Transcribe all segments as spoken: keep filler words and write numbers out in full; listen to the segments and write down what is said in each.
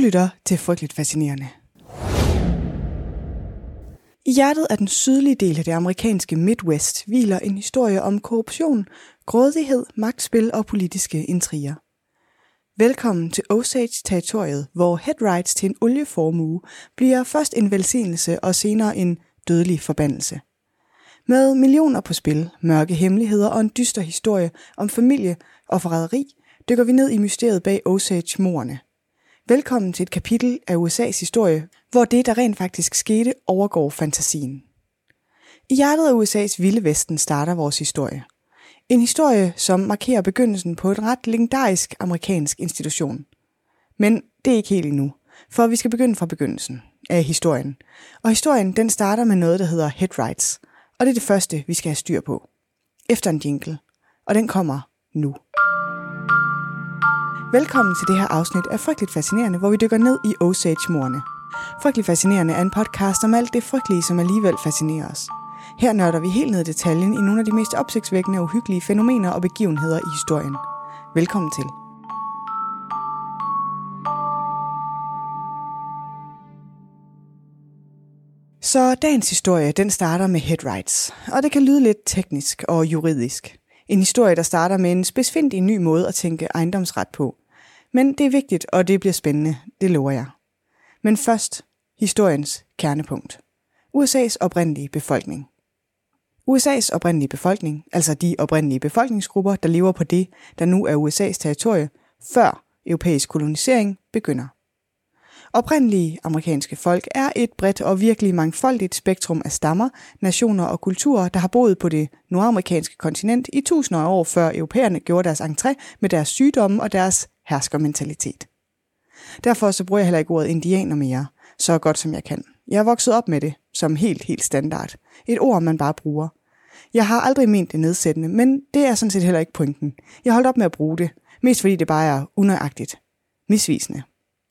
lytter til Frygteligt Fascinerende. I hjertet af den sydlige del af det amerikanske Midwest hviler en historie om korruption, grådighed, magtspil og politiske intriger. Velkommen til Osage-territoriet, hvor headrights til en olieformue bliver først en velsignelse og senere en dødelig forbandelse. Med millioner på spil, mørke hemmeligheder og en dyster historie om familie og forræderi, dykker vi ned i mysteriet bag Osage-mordene. Velkommen til et kapitel af U S A's historie, hvor det, der rent faktisk skete, overgår fantasien. I hjertet af U S A's vilde vesten starter vores historie. En historie, som markerer begyndelsen på en ret legendarisk amerikansk institution. Men det er ikke helt endnu, for vi skal begynde fra begyndelsen af historien. Og historien, den starter med noget, der hedder headrights, og det er det første, vi skal have styr på. Efter en jingle, og den kommer nu. Velkommen til det her afsnit af Frygteligt Fascinerende, hvor vi dykker ned i Osage-mordene. Frygteligt Fascinerende er en podcast om alt det frygtelige, som alligevel fascinerer os. Her nørder vi helt ned i detaljen i nogle af de mest opsigtsvækkende og uhyggelige fænomener og begivenheder i historien. Velkommen til. Så dagens historie, den starter med headrights, og det kan lyde lidt teknisk og juridisk. En historie, der starter med en spidsfindig ny måde at tænke ejendomsret på. Men det er vigtigt, og det bliver spændende, det lover jeg. Men først, historiens kernepunkt. U S A's oprindelige befolkning. U S A's oprindelige befolkning, altså de oprindelige befolkningsgrupper, der lever på det, der nu er U S A's territorie, før europæisk kolonisering begynder. Oprindelige amerikanske folk er et bredt og virkelig mangfoldigt spektrum af stammer, nationer og kulturer, der har boet på det nordamerikanske kontinent i tusinder af år før europæerne gjorde deres entré med deres sygdomme og deres herskermentalitet. Derfor så bruger jeg heller ikke ordet indianer mere, så godt som jeg kan. Jeg er vokset op med det, som helt, helt standard. Et ord, man bare bruger. Jeg har aldrig ment det nedsættende, men det er sådan set heller ikke pointen. Jeg holdt op med at bruge det, mest fordi det bare er unøjagtigt. Misvisende.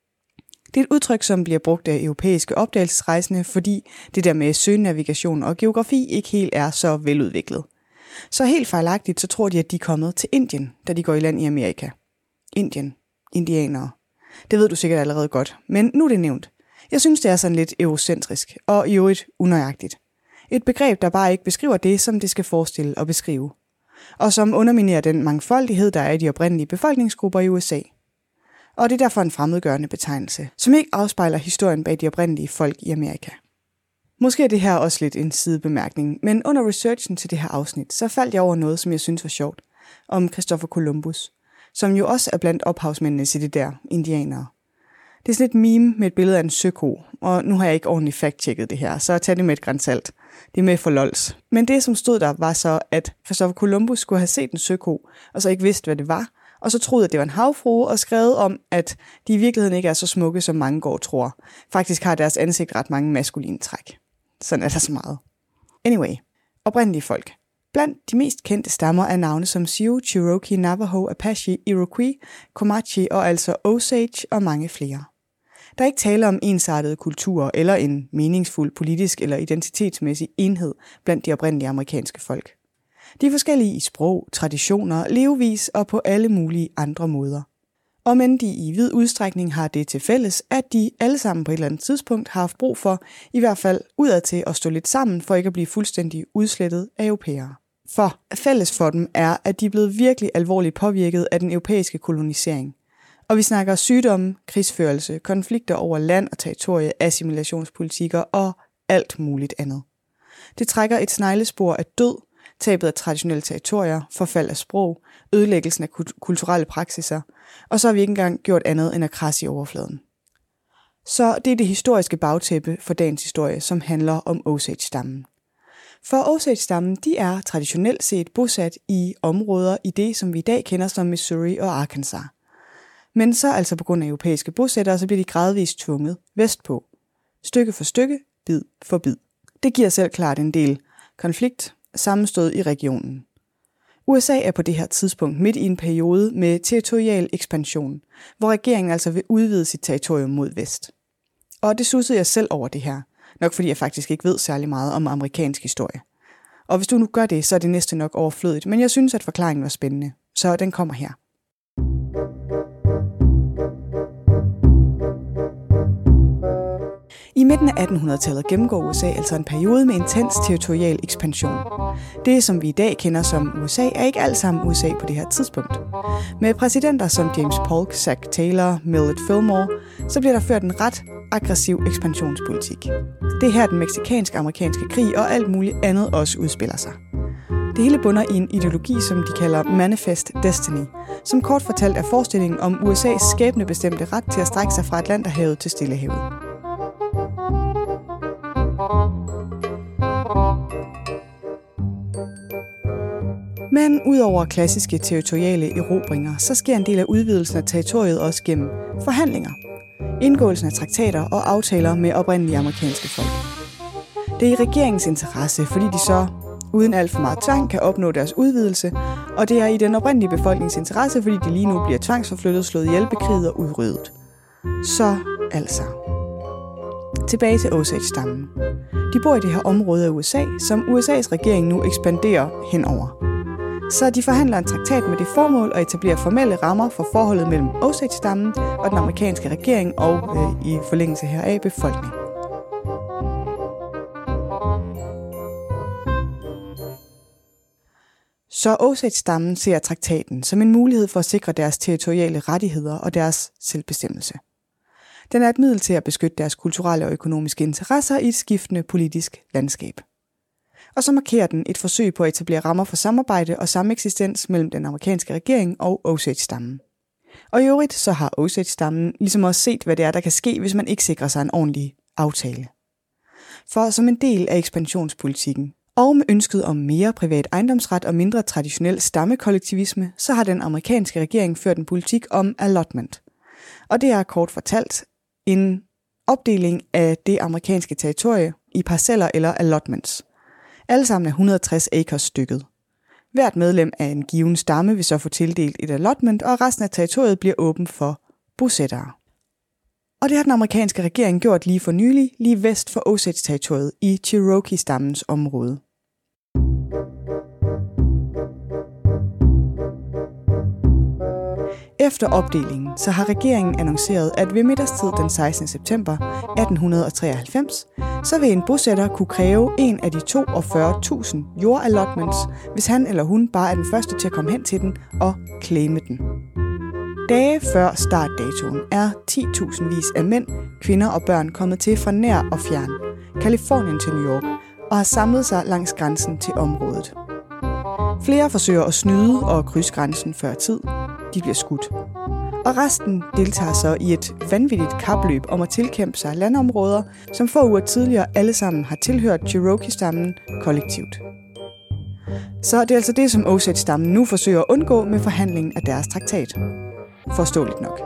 Det er et udtryk, som bliver brugt af europæiske opdagelsesrejsende, fordi det der med søgenavigation og geografi ikke helt er så veludviklet. Så helt fejlagtigt, så tror de, at de er kommet til Indien, da de går i land i Amerika. Indien. Indianere. Det ved du sikkert allerede godt, men nu er det nævnt. Jeg synes, det er sådan lidt eurocentrisk og i øvrigt unøjagtigt. Et begreb, der bare ikke beskriver det, som det skal forestille og beskrive. Og som underminerer den mangfoldighed, der er i de oprindelige befolkningsgrupper i U S A. Og det er derfor en fremmedgørende betegnelse, som ikke afspejler historien bag de oprindelige folk i Amerika. Måske er det her også lidt en sidebemærkning, men under researchen til det her afsnit, så faldt jeg over noget, som jeg synes var sjovt, om Christopher Columbus, som jo også er blandt ophavsmændene til det der indianere. Det er sådan et meme med et billede af en søko, og nu har jeg ikke ordentligt fact-checket det her, så tag det med et gran salt. Det er med for lols. Men det, som stod der, var så, at Christopher Columbus skulle have set en søko, og så ikke vidste, hvad det var, og så troede, at det var en havfrue, og skrevet om, at de i virkeligheden ikke er så smukke, som mange går tror. Faktisk har deres ansigt ret mange maskuline træk. Sådan er der så meget. Anyway, oprindelige folk. Blandt de mest kendte stammer er navne som Sioux, Cherokee, Navajo, Apache, Iroquois, Comanche og altså Osage og mange flere. Der er ikke tale om ensartede kulturer eller en meningsfuld politisk eller identitetsmæssig enhed blandt de oprindelige amerikanske folk. De er forskellige i sprog, traditioner, levevis og på alle mulige andre måder. Og men de i vid udstrækning har det til fælles, at de alle sammen på et eller andet tidspunkt har haft brug for, i hvert fald udadtil at stå lidt sammen, for ikke at blive fuldstændig udslettet af europæere. For fælles for dem er, at de er blevet virkelig alvorligt påvirket af den europæiske kolonisering. Og vi snakker sygdomme, krigsførelse, konflikter over land og territorie, assimilationspolitikker og alt muligt andet. Det trækker et sneglespor af død, tabet af traditionelle territorier, forfald af sprog, ødelæggelsen af kulturelle praksiser, og så har vi ikke engang gjort andet end at krasse i overfladen. Så det er det historiske bagtæppe for dagens historie, som handler om Osage-stammen. For Osage-stammen, de er traditionelt set bosat i områder i det, som vi i dag kender som Missouri og Arkansas. Men så altså på grund af europæiske bosættere, så bliver de gradvist tvunget vestpå. Stykke for stykke, bid for bid. Det giver selv klart en del konflikt, sammenstød i regionen. U S A er på det her tidspunkt midt i en periode med territorial ekspansion, hvor regeringen altså vil udvide sit territorium mod vest. Og det sussede jeg selv over det her, nok fordi jeg faktisk ikke ved særlig meget om amerikansk historie. Og hvis du nu gør det, så er det næste nok overflødigt, men jeg synes, at forklaringen var spændende, så den kommer her. I midten af attenhundredetallet gennemgår U S A altså en periode med intens territorial ekspansion. Det, som vi i dag kender som U S A, er ikke alt sammen U S A på det her tidspunkt. Med præsidenter som James Polk, Zach Taylor, Millard Fillmore, så bliver der ført en ret aggressiv ekspansionspolitik. Det er her, den mexikansk-amerikanske krig og alt muligt andet også udspiller sig. Det hele bunder i en ideologi, som de kalder Manifest Destiny, som kort fortalt er forestillingen om U S A's skæbnebestemte ret til at strække sig fra Atlanterhavet til Stillehavet. Men udover klassiske territoriale erobringer, så sker en del af udvidelsen af territoriet også gennem forhandlinger, indgåelsen af traktater og aftaler med oprindelige amerikanske folk. Det er i regeringens interesse, fordi de så uden alt for meget tvang kan opnå deres udvidelse, og det er i den oprindelige befolknings interesse, fordi de lige nu bliver tvangsforflyttet, slået ihjel, bekriget og udryddet. Så altså. Tilbage til Osage-stammen. De bor i det her område af U S A, som U S A's regering nu ekspanderer henover. Så de forhandler en traktat med det formål at etablere formelle rammer for forholdet mellem Osage-stammen og den amerikanske regering og øh, i forlængelse heraf befolkning. Så Osage-stammen ser traktaten som en mulighed for at sikre deres territoriale rettigheder og deres selvbestemmelse. Den er et middel til at beskytte deres kulturelle og økonomiske interesser i et skiftende politisk landskab. Og så markerer den et forsøg på at etablere rammer for samarbejde og sameksistens mellem den amerikanske regering og Osage-stammen. Og i øvrigt så har Osage-stammen ligesom også set, hvad det er, der kan ske, hvis man ikke sikrer sig en ordentlig aftale. For som en del af ekspansionspolitikken, og med ønsket om mere privat ejendomsret og mindre traditionel stammekollektivisme, så har den amerikanske regering ført en politik om allotment. Og det er kort fortalt en opdeling af det amerikanske territorie i parceller eller allotments. Alle sammen er et hundrede og tres acres stykket. Hvert medlem af en given stamme vil så få tildelt et allotment, og resten af territoriet bliver åbent for bosættere. Og det har den amerikanske regering gjort lige for nylig, lige vest for Osage-territoriet i Cherokee-stammens område. Efter opdelingen, så har regeringen annonceret, at ved middagstid den sekstende september atten treoghalvfems, så vil en bosætter kunne kræve en af de toogfyrre tusind jordallotments, hvis han eller hun bare er den første til at komme hen til den og claime den. Dage før startdatoen er ti tusindvis af mænd, kvinder og børn kommet til fra nær og fjern, Californien til New York, og har samlet sig langs grænsen til området. Flere forsøger at snyde og krydse grænsen før tid. De bliver skudt. Og resten deltager så i et vanvittigt kapløb om at tilkæmpe sig landområder, som få uger tidligere alle sammen har tilhørt Cherokee-stammen kollektivt. Så det er altså det, som Osage-stammen nu forsøger at undgå med forhandlingen af deres traktat. Forståeligt nok.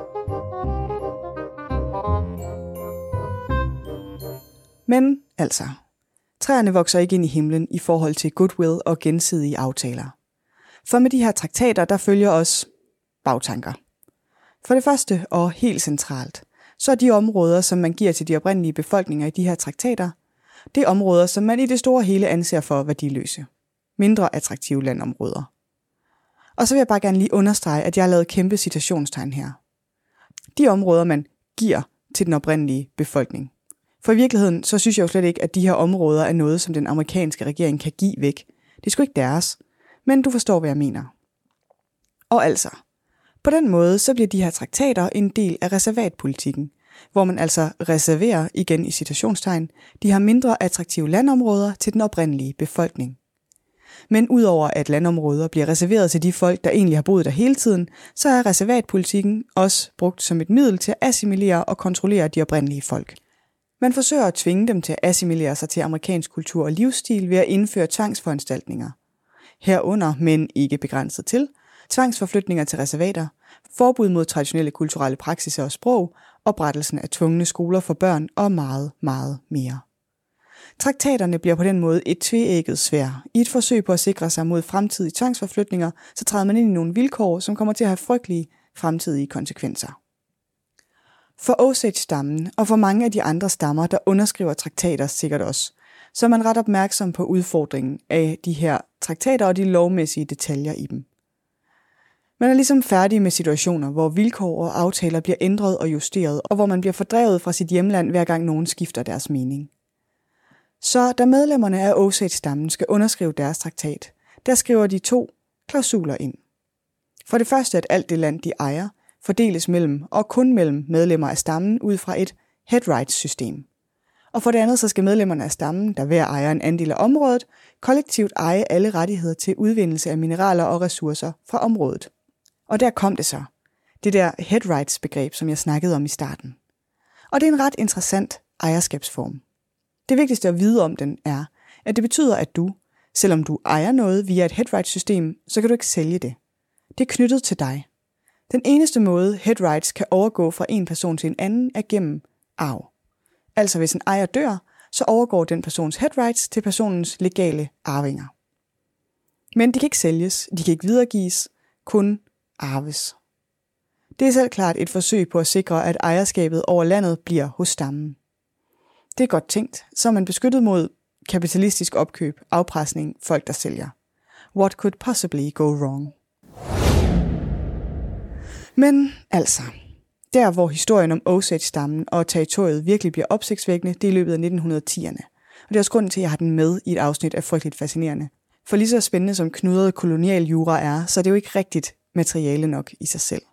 Men altså, træerne vokser ikke ind i himlen i forhold til goodwill og gensidige aftaler. For med de her traktater, der følger også bagtanker. For det første, og helt centralt, så er de områder, som man giver til de oprindelige befolkninger i de her traktater, det er områder, som man i det store hele anser for værdiløse. Mindre attraktive landområder. Og så vil jeg bare gerne lige understrege, at jeg har lavet kæmpe citationstegn her. De områder, man giver til den oprindelige befolkning. For i virkeligheden, så synes jeg jo slet ikke, at de her områder er noget, som den amerikanske regering kan give væk. Det er sgu ikke deres, men du forstår, hvad jeg mener. Og altså, på den måde, så bliver de her traktater en del af reservatpolitikken, hvor man altså reserverer, igen i citationstegn, de her mindre attraktive landområder til den oprindelige befolkning. Men udover at landområder bliver reserveret til de folk, der egentlig har boet der hele tiden, så er reservatpolitikken også brugt som et middel til at assimilere og kontrollere de oprindelige folk. Man forsøger at tvinge dem til at assimilere sig til amerikansk kultur og livsstil ved at indføre tvangsforanstaltninger. Herunder, men ikke begrænset til, tvangsforflytninger til reservater, forbud mod traditionelle kulturelle praksiser og sprog, oprettelsen af tvungne skoler for børn og meget, meget mere. Traktaterne bliver på den måde et tveægget sværd. I et forsøg på at sikre sig mod fremtidige tvangsforflytninger, så træder man ind i nogle vilkår, som kommer til at have frygtelige fremtidige konsekvenser. For Osage-stammen og for mange af de andre stammer, der underskriver traktater sikkert også, så er man ret opmærksom på udfordringen af de her traktater og de lovmæssige detaljer i dem. Man er ligesom færdig med situationer, hvor vilkår og aftaler bliver ændret og justeret, og hvor man bliver fordrevet fra sit hjemland, hver gang nogen skifter deres mening. Så da medlemmerne af Osage-stammen skal underskrive deres traktat, der skriver de to klausuler ind. For det første, at alt det land, de ejer, fordeles mellem og kun mellem medlemmer af stammen ud fra et head rights-system. Og for det andet, så skal medlemmerne af stammen, der hver ejer en andel af området, kollektivt eje alle rettigheder til udvindelse af mineraler og ressourcer fra området. Og der kom det så. Det der head rights-begreb, som jeg snakkede om i starten. Og det er en ret interessant ejerskabsform. Det vigtigste at vide om den er, at det betyder, at du, selvom du ejer noget via et head rights-system, så kan du ikke sælge det. Det er knyttet til dig. Den eneste måde, head rights kan overgå fra en person til en anden, er gennem arv. Altså hvis en ejer dør, så overgår den persons head rights til personens legale arvinger. Men de kan ikke sælges, de kan ikke videregives, kun arves. Det er selv klart et forsøg på at sikre, at ejerskabet over landet bliver hos stammen. Det er godt tænkt, så er man beskyttet mod kapitalistisk opkøb, afpresning, folk der sælger. What could possibly go wrong? Men altså, der hvor historien om Osage-stammen og territoriet virkelig bliver opsigtsvækkende, det er i løbet af nitten tierne. Og det er også grunden til, at jeg har den med i et afsnit af Frygteligt Fascinerende. For lige så spændende som knudret kolonial jura er, så er det jo ikke rigtigt materiale nok i sig selv.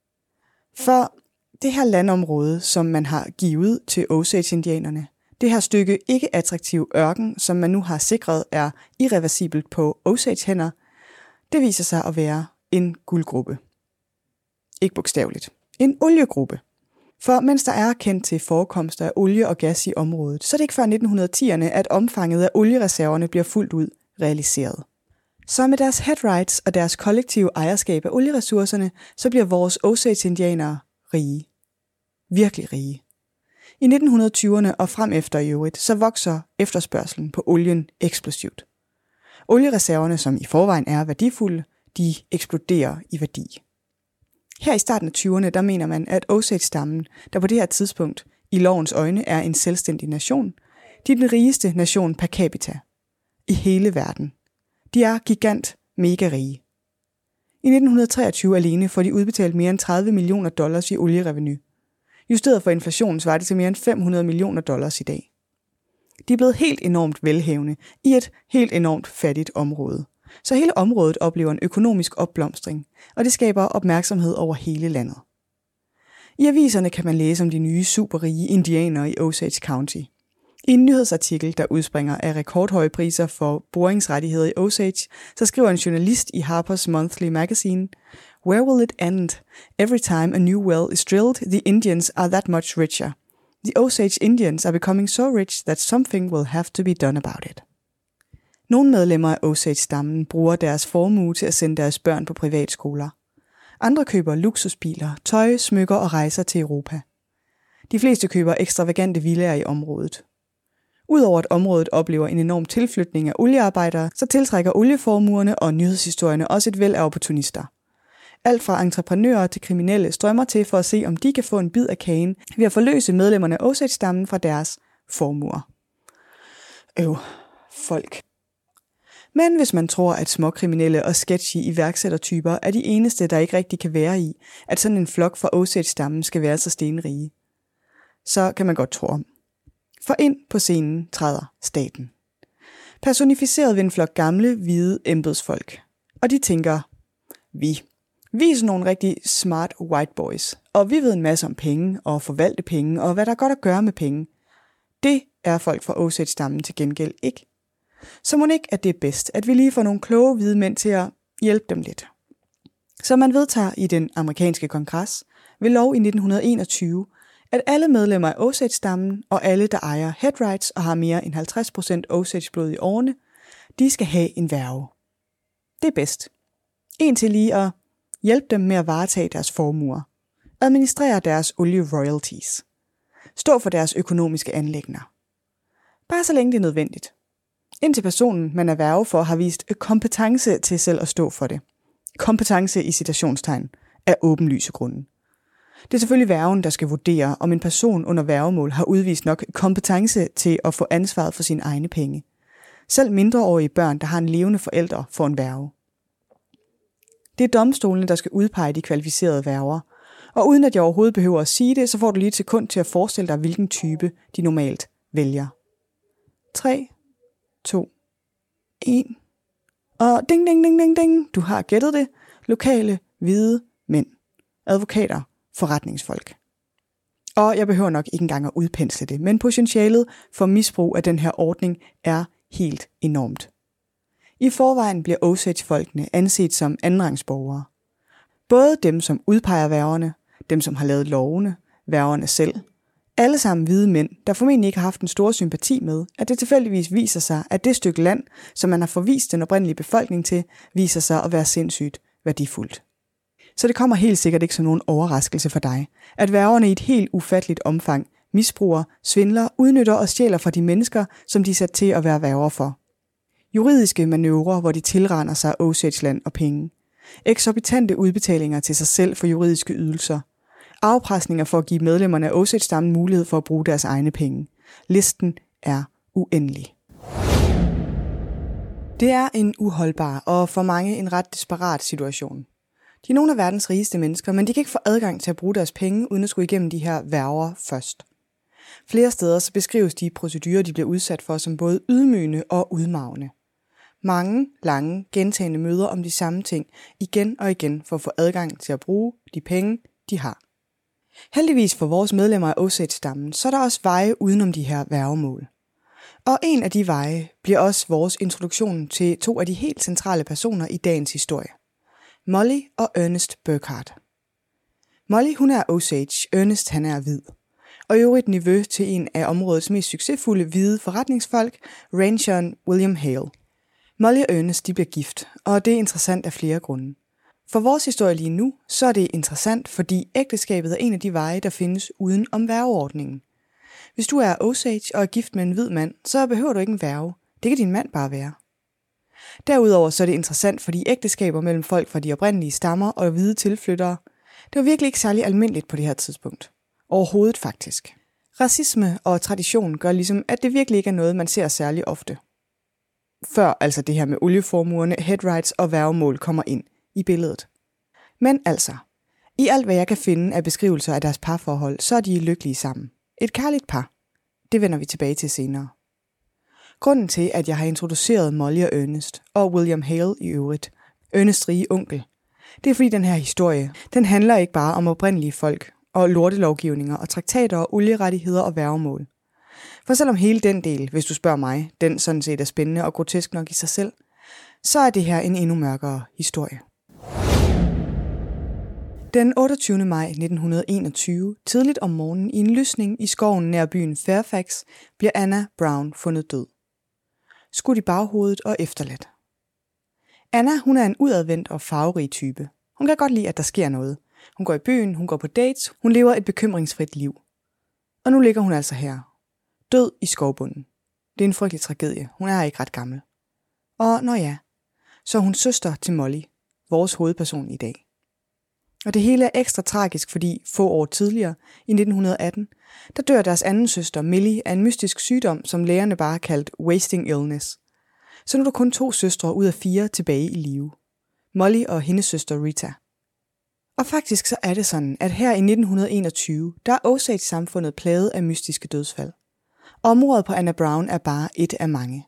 For det her landområde, som man har givet til Osage-indianerne, det her stykke ikke attraktiv ørken, som man nu har sikret er irreversibelt på Osage-hænder, det viser sig at være en guldgruppe. Ikke bogstaveligt. En oliegruppe. For mens der er kendt til forekomster af olie og gas i området, så er det ikke før nitten tierne, at omfanget af oliereserverne bliver fuldt ud realiseret. Så med deres head rights og deres kollektive ejerskab af olieressourcerne, så bliver vores Osage-indianere rige. Virkelig rige. I nitten tyverne og frem efter i øvrigt, så vokser efterspørgselen på olien eksplosivt. Oliereserverne, som i forvejen er værdifulde, de eksploderer i værdi. Her i starten af tyverne, der mener man, at Osage-stammen, der på det her tidspunkt i lovens øjne er en selvstændig nation, de er den rigeste nation per capita i hele verden. De er gigant mega rige. I nitten treogtyve alene får de udbetalt mere end tredive millioner dollars i oliereveny. Justeret for inflationen svarer det til mere end fem hundrede millioner dollars i dag. De er blevet helt enormt velhavende i et helt enormt fattigt område. Så hele området oplever en økonomisk opblomstring, og det skaber opmærksomhed over hele landet. I aviserne kan man læse om de nye superrige indianere i Osage County. I en nyhedsartikel, der udspringer af rekordhøje priser for boringsrettigheder i Osage, så skriver en journalist i Harper's Monthly Magazine, "Where will it end? Every time a new well is drilled, the Indians are that much richer. The Osage Indians are becoming so rich that something will have to be done about it." Nogle medlemmer af Osage-stammen bruger deres formue til at sende deres børn på privatskoler. Andre køber luksusbiler, tøj, smykker og rejser til Europa. De fleste køber ekstravagante villaer i området. Udover at området oplever en enorm tilflytning af oliearbejdere, så tiltrækker olieformuerne og nyhedshistorierne også et væld af opportunister. Alt fra entreprenører til kriminelle strømmer til for at se, om de kan få en bid af kagen ved at forløse medlemmerne af Osage-stammen fra deres formuer. Øv, folk. Men hvis man tror, at småkriminelle og sketchy iværksættertyper er de eneste, der ikke rigtig kan være i, at sådan en flok fra Osage-stammen skal være så stenrige, så kan man godt tro om. For ind på scenen træder staten. Personificeret ved en flok gamle, hvide embedsfolk. Og de tænker, vi. Vi er sådan nogle rigtig smart white boys, og vi ved en masse om penge og forvalte penge og hvad der er godt at gøre med penge. Det er folk fra Osage-stammen til gengæld ikke. Så må ikke, at det er bedst, at vi lige får nogle kloge hvide mænd til at hjælpe dem lidt. Så man vedtager i den amerikanske kongres ved lov i nitten enogtyve, at alle medlemmer af Osage-stammen og alle, der ejer head rights og har mere end halvtreds procent Osage-blod i årene, de skal have en værge. Det er bedst. En til lige at hjælpe dem med at varetage deres formuer, administrere deres olie-royalties, stå for deres økonomiske anliggender. Bare så længe det er nødvendigt. Indtil personen, man er værge for, har vist kompetence til selv at stå for det. Kompetence i citationstegn af åbenlyse grunde. Det er selvfølgelig værgen, der skal vurdere, om en person under værgemål har udvist nok kompetence til at få ansvaret for sine egne penge. Selv mindreårige børn, der har en levende forælder, får en værge. Det er domstolene, der skal udpege de kvalificerede værger. Og uden at jeg overhovedet behøver at sige det, så får du lige et sekund til at forestille dig, hvilken type de normalt vælger. tre, to, et. Og ding, ding, ding, ding, ding. Du har gættet det. Lokale, hvide mænd. Advokater, forretningsfolk. Og jeg behøver nok ikke engang at udpensle det, men potentialet for misbrug af den her ordning er helt enormt. I forvejen bliver Osage-folkene anset som andenrangsborgere. Både dem, som udpeger værgerne, dem, som har lavet lovene, værgerne selv. Alle sammen hvide mænd, der formentlig ikke har haft en stor sympati med, at det tilfældigvis viser sig, at det stykke land, som man har forvist den oprindelige befolkning til, viser sig at være sindssygt værdifuldt. Så det kommer helt sikkert ikke som nogen overraskelse for dig, at værgerne i et helt ufatteligt omfang misbruger, svindler, udnytter og stjæler fra de mennesker, som de er sat til at være værger for. Juridiske manøvrer, hvor de tilrander sig Osage-land og penge. Eksorbitante udbetalinger til sig selv for juridiske ydelser. Afpresninger for at give medlemmerne af Osage-stammen mulighed for at bruge deres egne penge. Listen er uendelig. Det er en uholdbar og for mange en ret desperat situation. De er nogle af verdens rigeste mennesker, men de kan ikke få adgang til at bruge deres penge, uden at skulle igennem de her værger først. Flere steder så beskrives de procedurer, de bliver udsat for, som både ydmygende og udmarvende. Mange, lange, gentagne møder om de samme ting, igen og igen, for at få adgang til at bruge de penge, de har. Heldigvis for vores medlemmer af Osage-stammen, så er der også veje udenom de her værgemål. Og en af de veje bliver også vores introduktion til to af de helt centrale personer i dagens historie. Molly og Ernest Burkhardt. Molly, hun er Osage, Ernest, han er hvid. Og i øvrigt niveau til en af områdets mest succesfulde hvide forretningsfolk, rancheren William Hale. Molly og Ernest, de bliver gift, og det er interessant af flere grunde. For vores historie lige nu, så er det interessant, fordi ægteskabet er en af de veje, der findes uden om værgeordningen. Hvis du er Osage og er gift med en hvid mand, så behøver du ikke en værge. Det kan din mand bare være. Derudover så er det interessant, fordi ægteskaber mellem folk fra de oprindelige stammer og hvide tilflyttere, det var virkelig ikke særlig almindeligt på det her tidspunkt. Overhovedet faktisk. Racisme og tradition gør ligesom, at det virkelig ikke er noget, man ser særlig ofte. Før altså det her med olieformuerne, headrights og værgemål kommer ind i billedet. Men altså, i alt hvad jeg kan finde af beskrivelser af deres parforhold, så er de lykkelige sammen. Et kærligt par. Det vender vi tilbage til senere. Grunden til, at jeg har introduceret Molly og Ernest, og William Hale i øvrigt, Ernests rige onkel, det er fordi den her historie, den handler ikke bare om oprindelige folk, og lortelovgivninger og traktater og olierettigheder og værgemål. For selvom hele den del, hvis du spørger mig, den sådan set er spændende og grotesk nok i sig selv, så er det her en endnu mørkere historie. Den otteogtyvende maj nitten enogtyve, tidligt om morgenen i en lysning i skoven nær byen Fairfax, bliver Anna Brown fundet død. Skudt i baghovedet og efterladt. Anna, hun er en udadvendt og farverig type. Hun kan godt lide, at der sker noget. Hun går i byen, hun går på dates, hun lever et bekymringsfrit liv. Og nu ligger hun altså her. Død i skovbunden. Det er en frygtelig tragedie. Hun er ikke ret gammel. Og nå ja, så er hun søster til Molly, vores hovedperson i dag. Og det hele er ekstra tragisk, fordi få år tidligere, i nitten atten, der dør deres anden søster, Millie, af en mystisk sygdom, som lægerne bare har kaldt wasting illness. Så nu er der kun to søstre ud af fire tilbage i live. Molly og hendes søster Rita. Og faktisk så er det sådan, at her i nitten enogtyve, der er Osage-samfundet plaget af mystiske dødsfald. Området på Anna Brown er bare et af mange.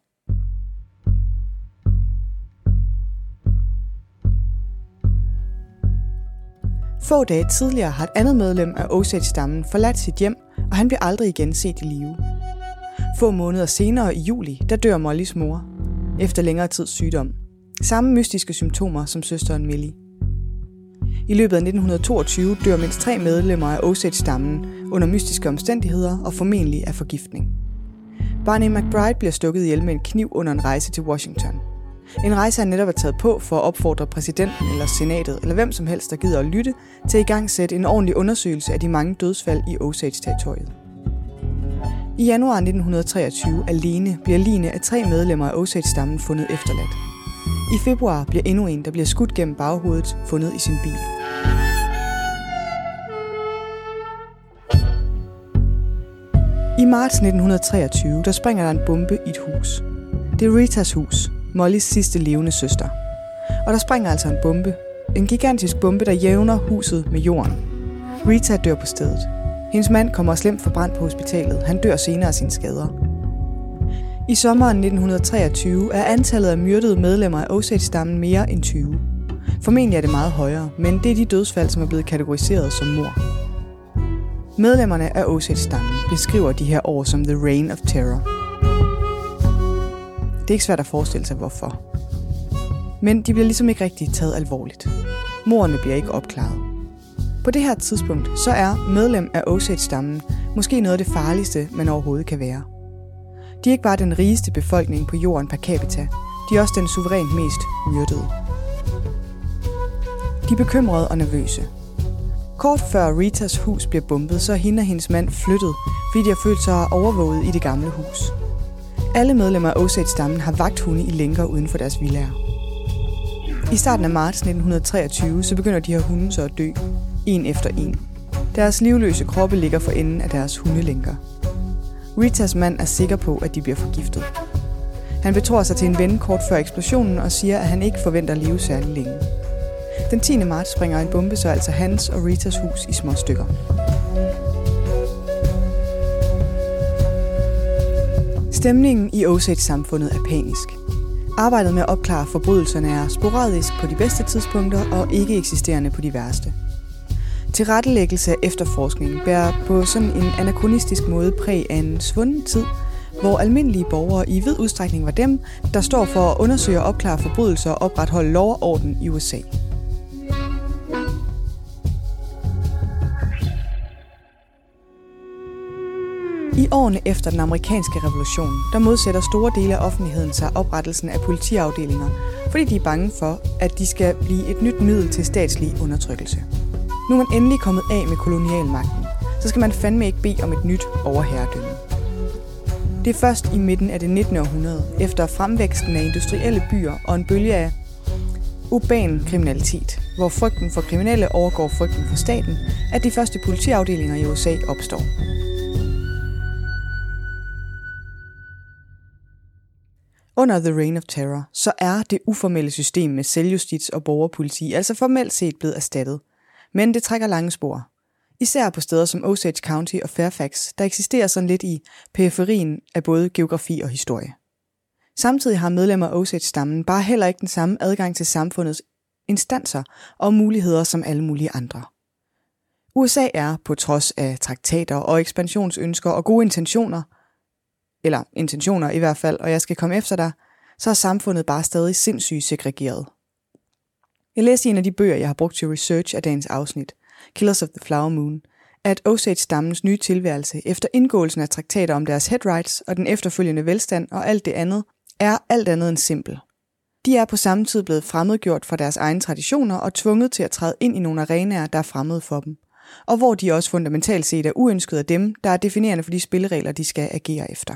Få dage tidligere har et andet medlem af Osage-stammen forladt sit hjem, og han bliver aldrig igen set i live. Få måneder senere i juli, der dør Mollys mor, efter længere tids sygdom. Samme mystiske symptomer som søsteren Millie. I løbet af nitten toogtyve dør mindst tre medlemmer af Osage-stammen under mystiske omstændigheder og formentlig af forgiftning. Barney McBride bliver stukket ihjel med en kniv under en rejse til Washington. En rejse han netop er taget på for at opfordre præsidenten eller senatet eller hvem som helst, der gider at lytte, til at igangsætte en ordentlig undersøgelse af de mange dødsfald i Osage-territoriet. I januar nitten treogtyve alene bliver ligene af tre medlemmer af Osage-stammen fundet efterladt. I februar bliver endnu en, der bliver skudt gennem baghovedet, fundet i sin bil. I marts nitten treogtyve, der springer der en bombe i et hus. Det er Ritas hus, Mollys sidste levende søster. Og der springer altså en bombe en gigantisk bombe, der jævner huset med jorden. Rita dør på stedet. Hendes mand kommer slemt forbrændt på hospitalet. Han dør senere af sine skader. I sommeren nitten treogtyve er antallet af myrdede medlemmer af Osage-stammen mere end tyve. Formentlig er det meget højere, men det er de dødsfald, som er blevet kategoriseret som mord. Medlemmerne af Osage-stammen beskriver de her år som The Reign of Terror. Det er ikke svært at forestille sig, hvorfor. Men de bliver ligesom ikke rigtig taget alvorligt. Mordene bliver ikke opklaret. På det her tidspunkt, så er medlem af Osage-stammen måske noget af det farligste, man overhovedet kan være. De er ikke bare den rigeste befolkning på jorden per capita, de er også den suverænt mest myrdede. De er bekymrede og nervøse. Kort før Ritas hus bliver bombet, så er hende og hendes mand flyttet, fordi de har følt sig overvåget i det gamle hus. Alle medlemmer af Osage-stammen har vagthunde i lænker uden for deres villaer. I starten af marts nitten treogtyve, så begynder de her hunde så at dø, en efter en. Deres livløse kroppe ligger for enden af deres hundelænker. Ritas mand er sikker på, at de bliver forgiftet. Han betror sig til en ven kort før eksplosionen og siger, at han ikke forventer at leve særlig længe. Den tiende marts springer en bombe så altså hans og Ritas hus i små stykker. Stemningen i Osage-samfundet er panisk. Arbejdet med at opklare forbrydelserne er sporadisk på de bedste tidspunkter og ikke eksisterende på de værste. Tilrettelæggelse af efterforskningen bærer på sådan en anakronistisk måde præg af en svunden tid, hvor almindelige borgere i vid udstrækning var dem, der står for at undersøge og opklare forbrydelser og opretholde lov og orden i U S A. I årene efter den amerikanske revolution, der modsætter store dele af offentligheden sig oprettelsen af politiafdelinger, fordi de er bange for, at de skal blive et nyt middel til statslig undertrykkelse. Nu er man endelig kommet af med kolonialmagten, så skal man fandme ikke bede om et nyt overherredømme. Det er først i midten af det nittende århundrede, efter fremvæksten af industrielle byer og en bølge af urban kriminalitet, hvor frygten for kriminelle overgår frygten for staten, at de første politiafdelinger i U S A opstår. Under The Reign of Terror, så er det uformelle system med selvjustits og borgerpoliti altså formelt set blevet erstattet. Men det trækker lange spor. Især på steder som Osage County og Fairfax, der eksisterer sådan lidt i periferien af både geografi og historie. Samtidig har medlemmer af Osage-stammen bare heller ikke den samme adgang til samfundets instanser og muligheder som alle mulige andre. U S A er, på trods af traktater og ekspansionsønsker og gode intentioner, eller intentioner i hvert fald, og jeg skal komme efter dig, så er samfundet bare stadig sindssygt segregeret. Jeg læste i en af de bøger, jeg har brugt til research af dagens afsnit, Killers of the Flower Moon, at Osage-stammens nye tilværelse efter indgåelsen af traktater om deres head rights og den efterfølgende velstand og alt det andet, er alt andet end simpel. De er på samme tid blevet fremmedgjort fra deres egne traditioner og tvunget til at træde ind i nogle arenaer, der er fremmede for dem, og hvor de også fundamentalt set er uønskede af dem, der er definerende for de spilleregler, de skal agere efter.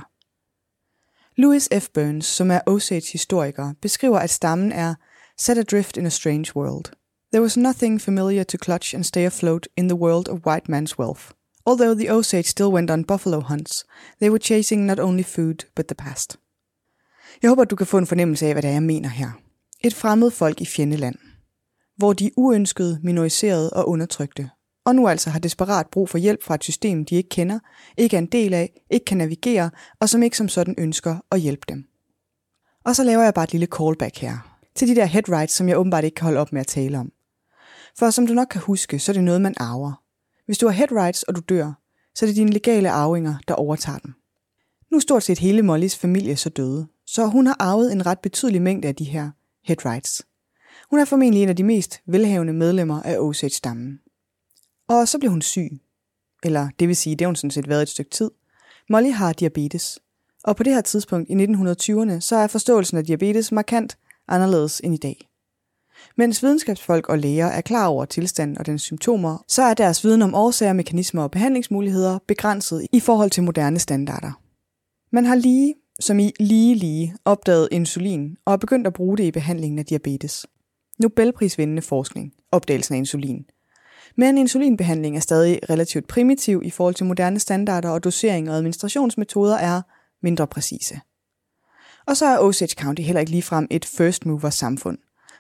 Louis F. Burns, som er Osage-historiker, beskriver, at stammen er set adrift in a strange world. There was nothing familiar to clutch and stay afloat in the world of white man's wealth. Although the Osage still went on buffalo hunts, they were chasing not only food, but the past. Jeg håber, at du kan få en fornemmelse af, hvad det er, jeg mener her. Et fremmed folk i fjendeland, hvor de er uønskede, minoriserede og undertrykte, og nu altså har desperat brug for hjælp fra et system, de ikke kender, ikke er en del af, ikke kan navigere, og som ikke som sådan ønsker at hjælpe dem. Og så laver jeg bare et lille callback her, til de der head rights, som jeg åbenbart ikke kan holde op med at tale om. For som du nok kan huske, så er det noget, man arver. Hvis du har head rights, og du dør, så er det dine legale arvinger, der overtager dem. Nu er stort set hele Mollys familie så døde, så hun har arvet en ret betydelig mængde af de her head rights. Hun er formentlig en af de mest velhavende medlemmer af Osage-stammen. Og så blev hun syg. Eller det vil sige, det har hun sådan set været et stykke tid. Molly har diabetes. Og på det her tidspunkt i nitten tyverne, så er forståelsen af diabetes markant anderledes end i dag. Mens videnskabsfolk og læger er klar over tilstanden og dens symptomer, så er deres viden om årsager, mekanismer og behandlingsmuligheder begrænset i forhold til moderne standarder. Man har lige, som i lige lige, opdaget insulin og er begyndt at bruge det i behandlingen af diabetes. Nobelprisvindende forskning, opdagelsen af insulin. Men insulinbehandling er stadig relativt primitiv i forhold til moderne standarder, og dosering og administrationsmetoder er mindre præcise. Og så er Osage County heller ikke ligefrem et first mover samfund.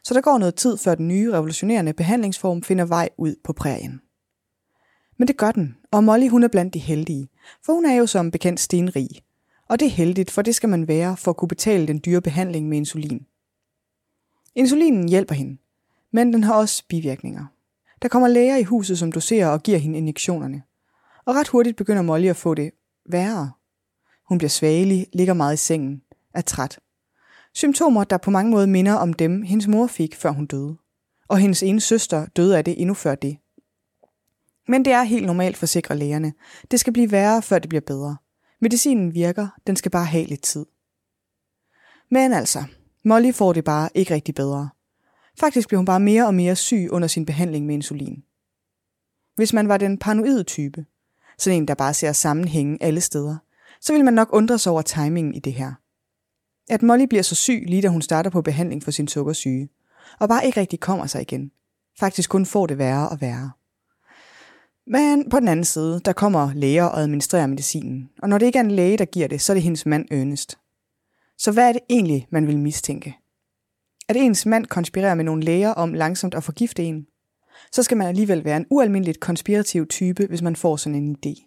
så der går noget tid, før den nye revolutionerende behandlingsform finder vej ud på prærien. Men det gør den, og Molly hun er blandt de heldige, for hun er jo som bekendt stenrig. Og det er heldigt, for det skal man være for at kunne betale den dyre behandling med insulin. Insulinen hjælper hende, men den har også bivirkninger. Der kommer læger i huset, som doserer og giver hende injektionerne. Og ret hurtigt begynder Molly at få det værre. Hun bliver svagelig, ligger meget i sengen, er træt. Symptomer, der på mange måder minder om dem, hendes mor fik, før hun døde. Og hendes ene søster døde af det endnu før det. Men det er helt normalt, forsikrer lægerne. Det skal blive værre, før det bliver bedre. Medicinen virker, den skal bare have lidt tid. Men altså, Molly får det bare ikke rigtig bedre. Faktisk bliver hun bare mere og mere syg under sin behandling med insulin. Hvis man var den paranoide type, sådan en, der bare ser sammenhænge alle steder, så vil man nok undre sig over timingen i det her. At Molly bliver så syg, lige da hun starter på behandling for sin sukkersyge, og bare ikke rigtig kommer sig igen. Faktisk kun får det værre og værre. Men på den anden side, der kommer læger og administrerer medicinen, og når det ikke er en læge, der giver det, så er det hendes mand Ernest. Så hvad er det egentlig, man vil mistænke? At ens mand konspirerer med nogle læger om langsomt at forgifte en, så skal man alligevel være en ualmindeligt konspirativ type, hvis man får sådan en idé.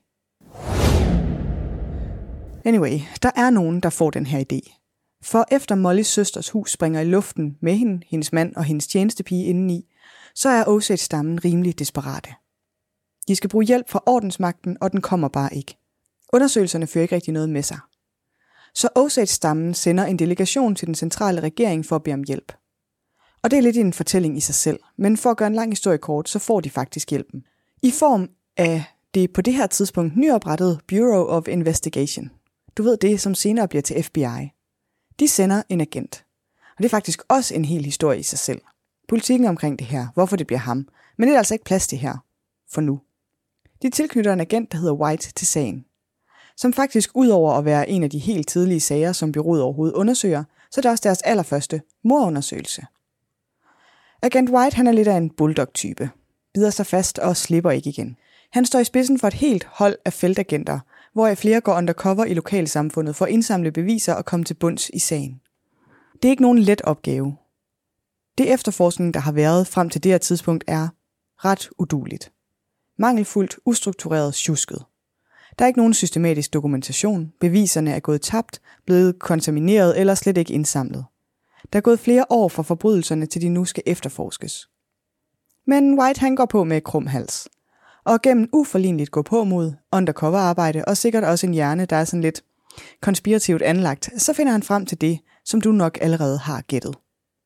Anyway, der er nogen, der får den her idé. For efter Mollys søsters hus springer i luften med hende, hendes mand og hendes tjenestepige indeni, så er Osage-stammen rimelig desperate. De skal bruge hjælp fra ordensmagten, og den kommer bare ikke. Undersøgelserne fører ikke rigtig noget med sig. Så Osage-stammen sender en delegation til den centrale regering for at bede om hjælp. Og det er lidt en fortælling i sig selv, men for at gøre en lang historie kort, så får de faktisk hjælpen. I form af det på det her tidspunkt nyoprettede Bureau of Investigation. Du ved det, som senere bliver til F B I. De sender en agent. Og det er faktisk også en hel historie i sig selv. Politikken omkring det her, hvorfor det bliver ham. Men det er altså ikke plads til her. For nu. De tilknytter en agent, der hedder White, til sagen. Som faktisk udover at være en af de helt tidlige sager, som bureauet overhovedet undersøger, så er det også deres allerførste morundersøgelse. Agent White han er lidt af en bulldog-type. Bider sig fast og slipper ikke igen. Han står i spidsen for et helt hold af feltagenter, hvor flere går undercover i lokalsamfundet for at indsamle beviser og komme til bunds i sagen. Det er ikke nogen let opgave. Det efterforskning, der har været frem til det her tidspunkt, er ret udueligt. Mangelfuldt, ustruktureret, sjusket. Der er ikke nogen systematisk dokumentation, beviserne er gået tabt, blevet kontamineret eller slet ikke indsamlet. Der er gået flere år fra forbrydelserne, til de nu skal efterforskes. Men White han går på med krum hals. Og gennem uforligneligt gå på mod undercover-arbejde og sikkert også en hjerne, der er sådan lidt konspirativt anlagt, så finder han frem til det, som du nok allerede har gættet.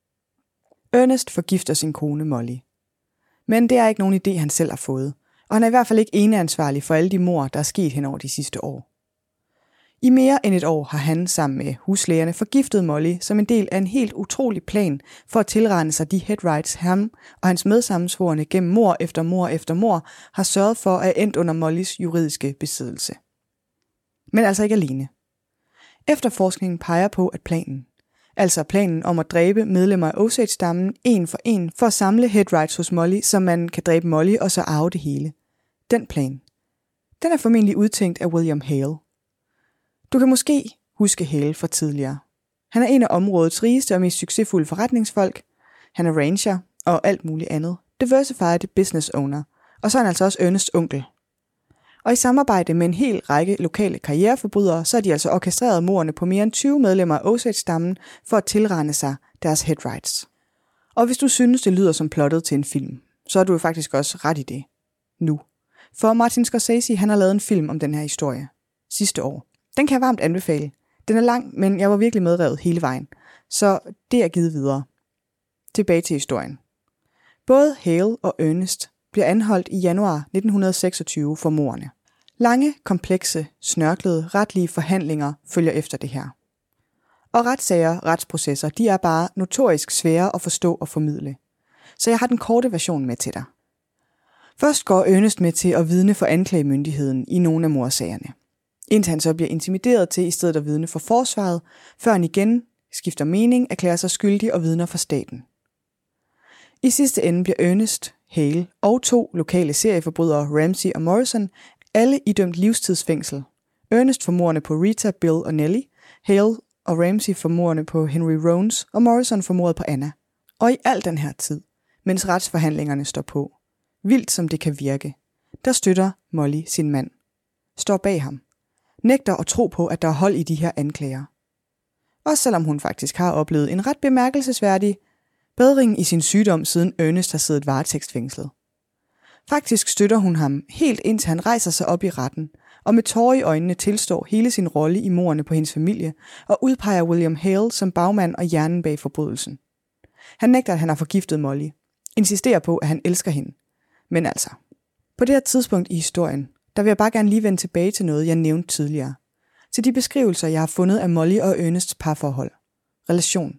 Ernest forgifter sin kone Molly. Men det er ikke nogen idé, han selv har fået, og han er i hvert fald ikke eneansvarlig for alle de mord, der er sket hen over de sidste år. I mere end et år har han sammen med huslægerne forgiftet Molly som en del af en helt utrolig plan for at tilrane sig de headrights, ham og hans medsammensvorne gennem mord efter mord efter mord har sørget for at endt under Mollys juridiske besiddelse. Men altså ikke alene. Efterforskningen peger på, at planen, altså planen om at dræbe medlemmer af Osage-stammen en for en for at samle headrights hos Molly, så man kan dræbe Molly og så arve det hele. Den plan, den er formentlig udtænkt af William Hale. Du kan måske huske Hale fra tidligere. Han er en af områdets rigeste og mest succesfulde forretningsfolk. Han er rancher og alt muligt andet. Diversified business owner. Og så er han altså også Ernests onkel. Og i samarbejde med en hel række lokale karriereforbrydere, så er de altså orkestreret mordene på mere end tyve medlemmer af Osage-stammen for at tilrane sig deres headrights. Og hvis du synes, det lyder som plottet til en film, så er du jo faktisk også ret i det. Nu. For Martin Scorsese, han har lavet en film om den her historie. Sidste år. Den kan jeg varmt anbefale. Den er lang, men jeg var virkelig medrevet hele vejen. Så det er givet videre. Tilbage til historien. Både Hale og Ernest bliver anholdt i januar nitten seksogtyve for mordene. Lange, komplekse, snørklede, retlige forhandlinger følger efter det her. Og retssager, retsprocesser, de er bare notorisk svære at forstå og formidle. Så jeg har den korte version med til dig. Først går Ernest med til at vidne for anklagemyndigheden i nogle af mordsagerne. Indtil han så bliver intimideret til i stedet at vidne for forsvaret, før han igen skifter mening, erklærer sig skyldig og vidner for staten. I sidste ende bliver Ernest, Hale og to lokale serieforbrydere, Ramsey og Morrison, alle idømt livstidsfængsel. Ernest for mordene på Rita, Bill og Nellie, Hale og Ramsey for mordene på Henry Rones og Morrison for mordet på Anna. Og i al den her tid, mens retsforhandlingerne står på, vildt som det kan virke, der støtter Molly sin mand, står bag ham, nægter at tro på, at der er hold i de her anklager. Også selvom hun faktisk har oplevet en ret bemærkelsesværdig bedring i sin sygdom, siden Ernest har siddet varetægtsfængslet. Faktisk støtter hun ham helt indtil han rejser sig op i retten, og med tårer i øjnene tilstår hele sin rolle i mordene på hendes familie, og udpeger William Hale som bagmand og hjernen bag forbrydelsen. Han nægter, at han har forgiftet Molly, insisterer på, at han elsker hende. Men altså, på det her tidspunkt i historien, der vil jeg bare gerne lige vende tilbage til noget, jeg nævnte tidligere. Til de beskrivelser, jeg har fundet af Molly og Ernests parforhold. Relation.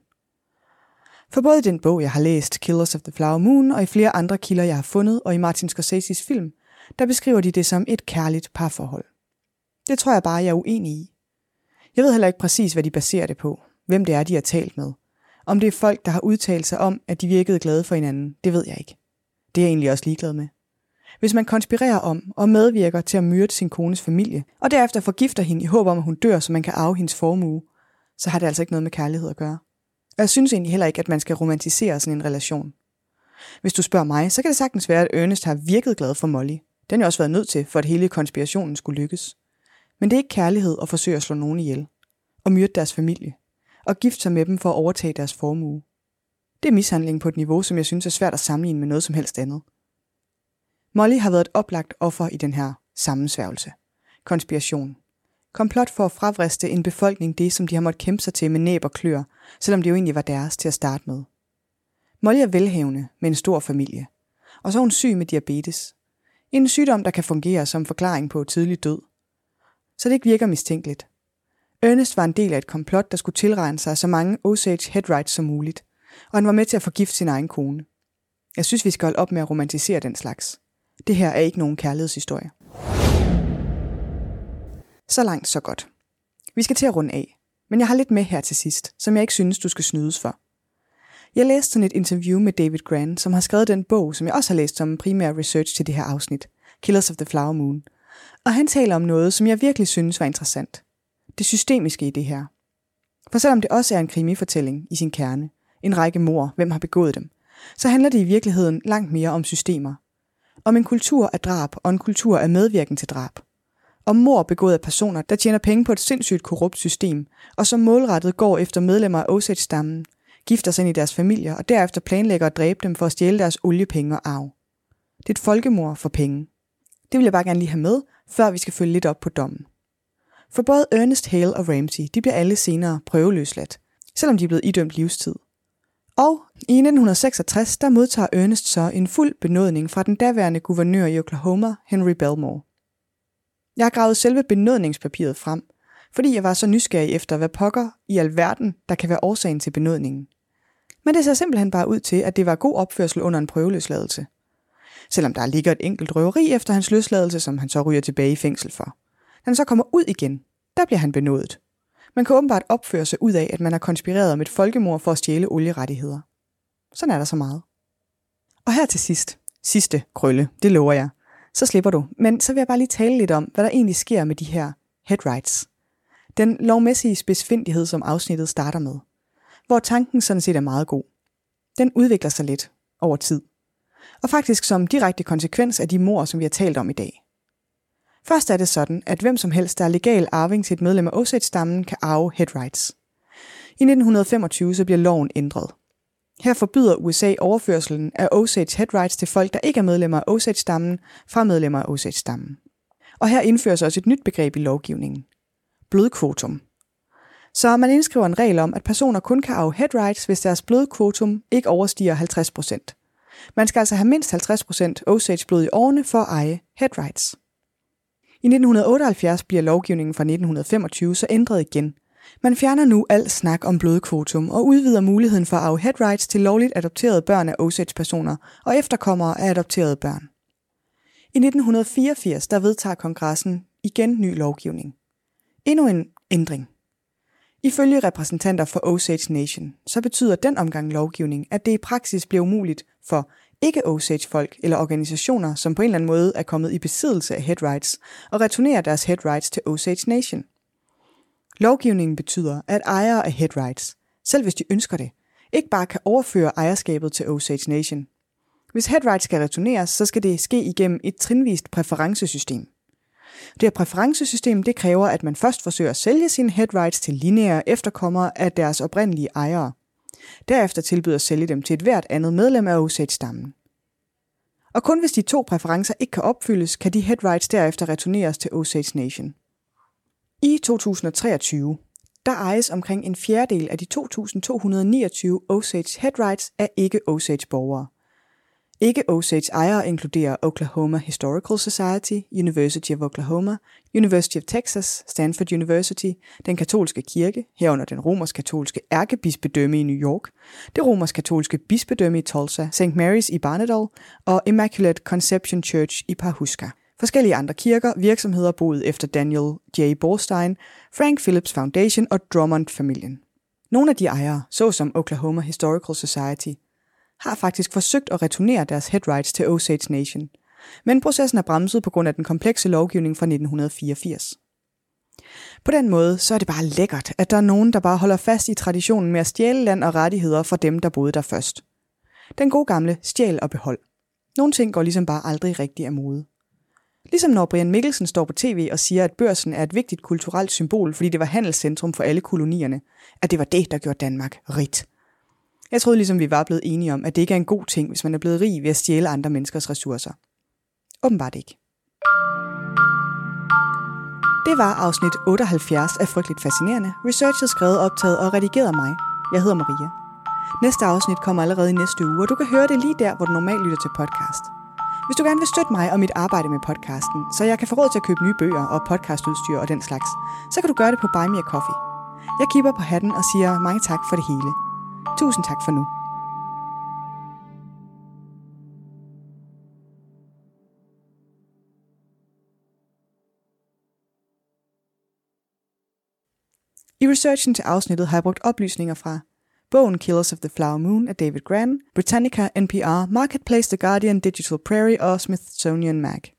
For både i den bog, jeg har læst, Killers of the Flower Moon, og i flere andre kilder, jeg har fundet, og i Martin Scorseses film, der beskriver de det som et kærligt parforhold. Det tror jeg bare, jeg er uenig i. Jeg ved heller ikke præcis, hvad de baserer det på. Hvem det er, de har talt med. Om det er folk, der har udtalt sig om, at de virkede glade for hinanden, det ved jeg ikke. Det er jeg egentlig også ligeglad med. Hvis man konspirerer om og medvirker til at myrde sin kones familie, og derefter forgifter hende i håb om, at hun dør, så man kan arve hendes formue, så har det altså ikke noget med kærlighed at gøre. Og jeg synes egentlig heller ikke, at man skal romantisere sådan en relation. Hvis du spørger mig, så kan det sagtens være, at Ernest har virket glad for Molly. Den har også været nødt til, for at hele konspirationen skulle lykkes. Men det er ikke kærlighed at forsøge at slå nogen ihjel, og myrde deres familie, og gifte sig med dem for at overtage deres formue. Det er mishandling på et niveau, som jeg synes er svært at sammenligne med noget som helst andet. Molly har været et oplagt offer i den her sammensværgelse. Konspiration. Komplot for at fravriste en befolkning det, som de har måttet kæmpe sig til med næb og klør, selvom det jo egentlig var deres til at starte med. Molly er velhavende med en stor familie, og så er hun syg med diabetes. En sygdom, der kan fungere som forklaring på tidlig død. Så det ikke virker mistænkeligt. Ernest var en del af et komplot, der skulle tilregne sig så mange Osage headrights som muligt, og han var med til at forgifte sin egen kone. Jeg synes, vi skal holde op med at romantisere den slags. Det her er ikke nogen kærlighedshistorie. Så langt, så godt. Vi skal til at runde af, men jeg har lidt med her til sidst, som jeg ikke synes, du skal snydes for. Jeg læste sådan et interview med David Grant, som har skrevet den bog, som jeg også har læst som primær research til det her afsnit, Killers of the Flower Moon. Og han taler om noget, som jeg virkelig synes var interessant. Det systemiske i det her. For selvom det også er en krimifortælling i sin kerne, en række mord, hvem har begået dem, så handler det i virkeligheden langt mere om systemer. Om en kultur af drab og en kultur af medvirken til drab. Om mord begået af personer, der tjener penge på et sindssygt korrupt system, og som målrettet går efter medlemmer af Osage-stammen, gifter sig ind i deres familier og derefter planlægger at dræbe dem for at stjæle deres oliepenge og arv. Det er et folkemord for penge. Det vil jeg bare gerne lige have med, før vi skal følge lidt op på dommen. For både Ernest, Hale og Ramsey, de bliver alle senere prøveløsladt, selvom de er blevet idømt livstid. Og i nitten seksogtres, der modtager Ernest så en fuld benådning fra den daværende guvernør i Oklahoma, Henry Belmore. Jeg har gravet selve benådningspapiret frem, fordi jeg var så nysgerrig efter, hvad pokker i alverden, der kan være årsagen til benådningen. Men det ser simpelthen bare ud til, at det var god opførsel under en prøveløsladelse. Selvom der ligger et enkelt røveri efter hans løsladelse, som han så ryger tilbage i fængsel for. Da han så kommer ud igen, der bliver han benådet. Man kan åbenbart opføre sig ud af, at man har konspireret om et folkemord for at stjæle olierettigheder. Sådan er der så meget. Og her til sidst, sidste krølle, det lover jeg, så slipper du. Men så vil jeg bare lige tale lidt om, hvad der egentlig sker med de her headrights. Den lovmæssige spidsfindighed, som afsnittet starter med. Hvor tanken sådan set er meget god. Den udvikler sig lidt over tid. Og faktisk som direkte konsekvens af de mord, som vi har talt om i dag. Først er det sådan, at hvem som helst, der er legal arving til et medlem af Osage-stammen, kan arve headrights. I nitten femogtyve så bliver loven ændret. Her forbyder U S A overførselen af Osage headrights til folk, der ikke er medlemmer af Osage-stammen, fra medlemmer af Osage-stammen. Og her indføres også et nyt begreb i lovgivningen. Blodkvotum. Så man indskriver en regel om, at personer kun kan arve headrights, hvis deres blodkvotum ikke overstiger halvtreds procent. Man skal altså have mindst halvtreds procent Osage-blod i årene for at eje headrights. I nitten otteoghalvfjerds bliver lovgivningen fra nitten femogtyve så ændret igen. Man fjerner nu al snak om blodkvotum og udvider muligheden for at arve headrights til lovligt adopterede børn af Osage-personer og efterkommere af adopterede børn. I nitten fireogfirs der vedtager kongressen igen ny lovgivning. Endnu en ændring. Ifølge repræsentanter for Osage Nation, så betyder den omgang lovgivning, at det i praksis bliver umuligt for ikke-Osage-folk eller organisationer, som på en eller anden måde er kommet i besiddelse af headrights, og returnere deres headrights til Osage Nation. Lovgivningen betyder, at ejere af headrights, selv hvis de ønsker det, ikke bare kan overføre ejerskabet til Osage Nation. Hvis headrights skal returneres, så skal det ske igennem et trinvist præferencesystem. Det her præferencesystem det kræver, at man først forsøger at sælge sine headrights til lineære efterkommere af deres oprindelige ejere. Derefter tilbyder at sælge dem til et hvert andet medlem af Osage-stammen. Og kun hvis de to præferencer ikke kan opfyldes, kan de headrights derefter returneres til Osage Nation. I to tusind og treogtyve, der ejes omkring en fjerdedel af de to tusind to hundrede niogtyve Osage headrights af ikke-Osage-borgere. Ikke-Osage ejere inkluderer Oklahoma Historical Society, University of Oklahoma, University of Texas, Stanford University, den katolske kirke, herunder den romersk-katolske ærkebispedømme i New York, det romersk-katolske bispedømme i Tulsa, Saint Mary's i Barnardal og Immaculate Conception Church i Pawhuska. Forskellige andre kirker, virksomheder boet efter Daniel J. Borstein, Frank Phillips Foundation og Drummond-familien. Nogle af de ejere, såsom Oklahoma Historical Society, har faktisk forsøgt at returnere deres headrights til Osage Nation, men processen er bremset på grund af den komplekse lovgivning fra nitten fireogfirs. På den måde så er det bare lækkert, at der er nogen, der bare holder fast i traditionen med at stjæle land og rettigheder fra dem, der boede der først. Den gode gamle stjæl og behold. Nogle ting går ligesom bare aldrig rigtig af mode. Ligesom når Brian Mikkelsen står på tv og siger, at børsen er et vigtigt kulturelt symbol, fordi det var handelscentrum for alle kolonierne, at det var det, der gjorde Danmark rigt. Jeg troede ligesom, vi var blevet enige om, at det ikke er en god ting, hvis man er blevet rig ved at stjæle andre menneskers ressourcer. Åbenbart ikke. Det var afsnit otteoghalvfjerds af Frygteligt Fascinerende. Researchet, skrevet, optaget og redigeret af mig. Jeg hedder Maria. Næste afsnit kommer allerede i næste uge, og du kan høre det lige der, hvor du normalt lytter til podcast. Hvis du gerne vil støtte mig og mit arbejde med podcasten, så jeg kan få råd til at købe nye bøger og podcastudstyr og den slags, så kan du gøre det på Buy Me a Coffee. Jeg kipper på hatten og siger mange tak for det hele. Tusind tak for nu. I researchen til afsnittet har jeg brugt oplysninger fra bogen Killers of the Flower Moon af David Grann, Britannica, N P R, Marketplace, The Guardian, Digital Prairie og Smithsonian Mag.